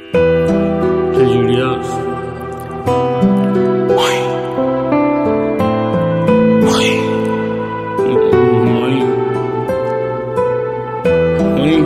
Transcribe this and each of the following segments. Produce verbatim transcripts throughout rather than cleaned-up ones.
چجوری هست؟ مای مای مای مای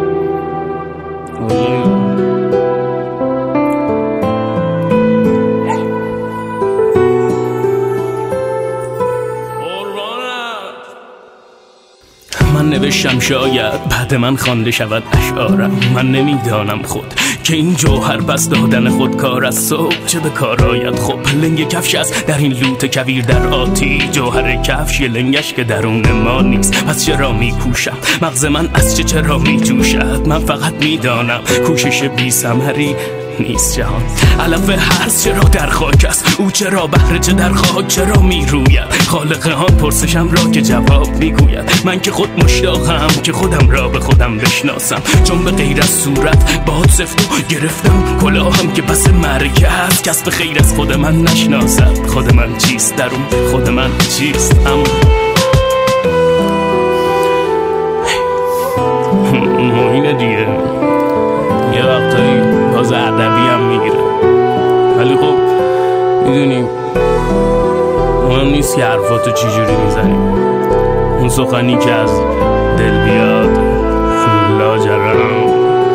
من نوشتم شاید بعد من خوانده شود اشعارم. من نمیدانم خود که این جوهر پس دادن خود کار از صبح چه به کار آید. خب لنگ کفش است در این لوت کویر در آتی، جوهر کفش یه لنگش که درون ما نیست. پس چرا میکوشم مغز من از چه چرا میجوشد؟ من فقط میدانم کوشش بی ثمری نیست جهان. علف هرز چرا در خاک است، او چرا بهره چه در خاک چرا میروید؟ خالق آن پرسشم را که جواب میگوید. من که خود مشتاقم که خودم را به خودم بشناسم، چون به غیر از صورت باد سفت و گرفتم کلاهم که پس مرگ است. کس به خیر از خود من نشناسد خود من چیست، درون خود من چیست. اما موینه دیگه یه وقتایی باز ادبی هم میگیره، ولی خب میدونیم مهم نیست که حرفاتو چجوری میزنیم. اون سخنی که از دل بیاد لاجرم.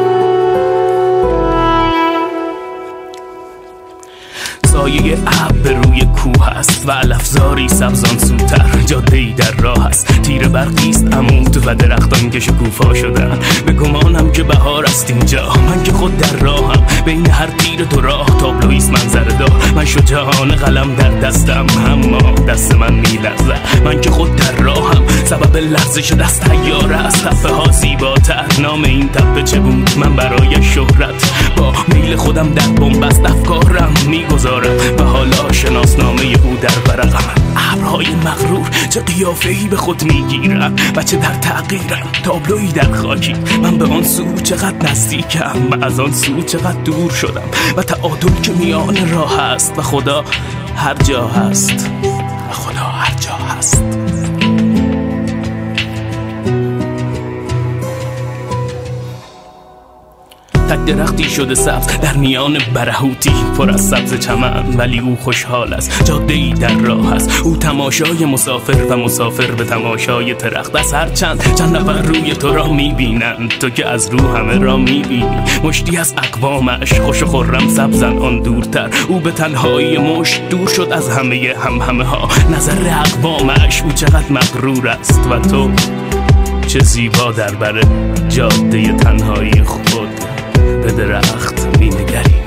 سایه ابر به روی کوه است و علفزاری سبزان سوتر، جاده ای در راه است، تیر برقیست عمود و درختان که شکوفا شدن. به گمانم که بهار است اینجا، من که خود در راهم، بین هر تیر دو راه تابلویست منظر دار. من شجاعانه قلم در دستم اما دست من میلرزد. من که خود در راهم، سبب لرزش دست تیاره است. تپه ها زیباتر، نام این تپه چه بود؟ من برای شهرت با میل خودم در بنبست افکارم میگذارم و حالا شناسنامه او در ورقم. ابرهای مغرور چه قیافه‌ای به خود میگیرم و چه در تغییرم، تابلویی در خاکی. من به آن سو چقدر نزدیکم و از آن سو چقدر دور شدم و تعادل که میان راه است و خدا هر جا هست و خدا هر جا هست. تک درختی شده سبز در میان برهوتی پر از سبز چمن، ولی او خوشحال است. جاده ای در راه است، او تماشای مسافر و مسافر به تماشای درخت است. هر چند چند نفر روی تو را میبینند، تو که از رو همه را میبینی. مشتی از اقوامش خوش و خرم سبزن آن دورتر، او به تنهایی مشت دور شد از همه هم همه ها. نظر اقوامش او چقدر مغرور است و تو چه زیبا در بر جاده تنهایی خود به درخت می نگری.